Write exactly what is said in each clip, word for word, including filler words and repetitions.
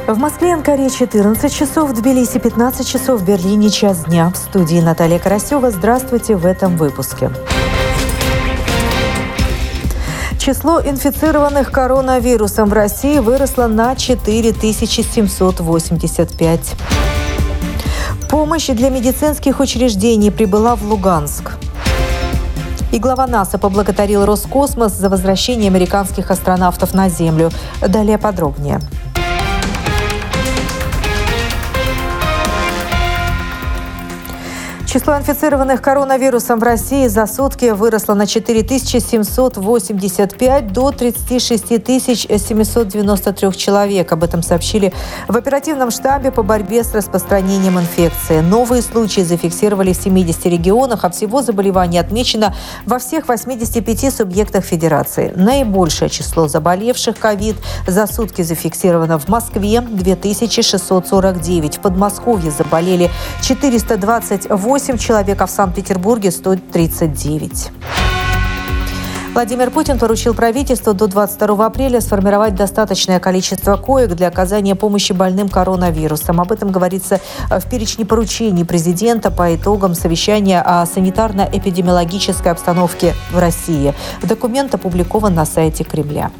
В Москве и Анкаре четырнадцать часов, в Тбилиси пятнадцать часов, в Берлине час дня. В студии Наталья Карасева. Здравствуйте в этом выпуске. Число инфицированных коронавирусом в России выросло на четыре тысячи семьсот восемьдесят пять. Помощь для медицинских учреждений прибыла в Луганск. И глава НАСА поблагодарил Роскосмос за возвращение американских астронавтов на Землю. Далее подробнее. Число инфицированных коронавирусом в России за сутки выросло на четыре тысячи семьсот восемьдесят пять до тридцати шести тысяч семисот девяноста трёх человек. Об этом сообщили в оперативном штабе по борьбе с распространением инфекции. Новые случаи зафиксировали в семидесяти регионах, а всего заболеваний отмечено во всех восьмидесяти пяти субъектах Федерации. Наибольшее число заболевших ковид за сутки зафиксировано в Москве – две тысячи шестьсот сорок девять. В Подмосковье заболели четыреста двадцать восемь человек, а в Санкт-Петербурге сто тридцать девять. Владимир Путин поручил правительству до двадцать второго апреля сформировать достаточное количество коек для оказания помощи больным коронавирусом. Об этом говорится в перечне поручений президента по итогам совещания о санитарно-эпидемиологической обстановке в России. Документ опубликован на сайте Кремля.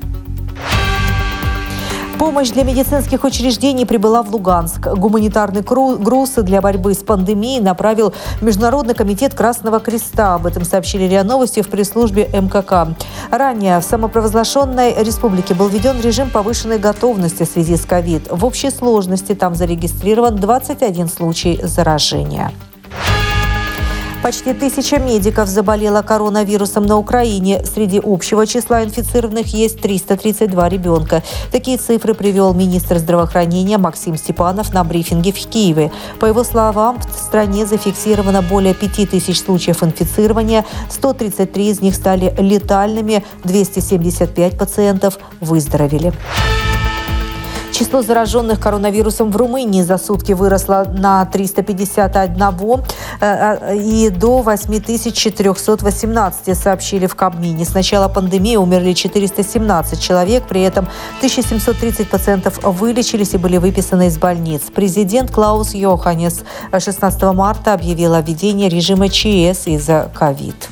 Помощь для медицинских учреждений прибыла в Луганск. Гуманитарный груз для борьбы с пандемией направил Международный комитет Красного Креста. Об этом сообщили РИА Новости в пресс-службе эм ка ка. Ранее в самопровозглашенной республике был введен режим повышенной готовности в связи с ковид. В общей сложности там зарегистрирован двадцать один случай заражения. Почти тысяча медиков заболела коронавирусом на Украине. Среди общего числа инфицированных есть триста тридцать два ребенка. Такие цифры привел министр здравоохранения Максим Степанов на брифинге в Киеве. По его словам, в стране зафиксировано более пяти тысяч случаев инфицирования. сто тридцать три из них стали летальными, двести семьдесят пять пациентов выздоровели. Число зараженных коронавирусом в Румынии за сутки выросло на триста пятьдесят один и до восемь тысяч четыреста восемнадцать, сообщили в Кабмине. С начала пандемии умерли четыреста семнадцать человек, при этом тысяча семьсот тридцать пациентов вылечились и были выписаны из больниц. Президент Клаус Йоханнес шестнадцатого марта объявил о введении режима ЧС из-за ковид.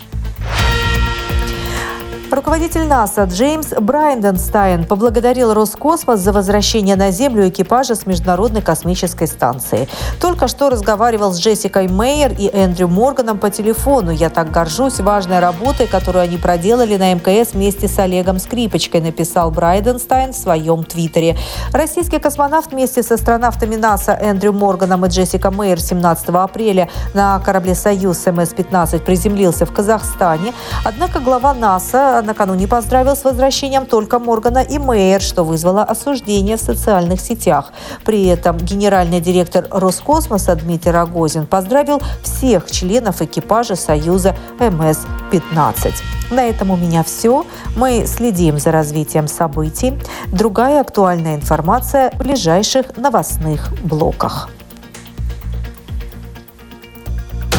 Руководитель НАСА Джеймс Брайденстайн поблагодарил Роскосмос за возвращение на Землю экипажа с Международной космической станции. Только что разговаривал с Джессикой Мейер и Эндрю Морганом по телефону. «Я так горжусь важной работой, которую они проделали на эм ка эс вместе с Олегом Скрипочкой», написал Брайденстайн в своем твиттере. Российский космонавт вместе с астронавтами НАСА Эндрю Морганом и Джессикой Мейер семнадцатого апреля на корабле «Союз» эм эс пятнадцать приземлился в Казахстане. Однако глава НАСА накануне поздравил с возвращением только Моргана и Мейер, что вызвало осуждение в социальных сетях. При этом генеральный директор Роскосмоса Дмитрий Рогозин поздравил всех членов экипажа «Союза» эм эс пятнадцать. На этом у меня все. Мы следим за развитием событий. Другая актуальная информация в ближайших новостных блоках.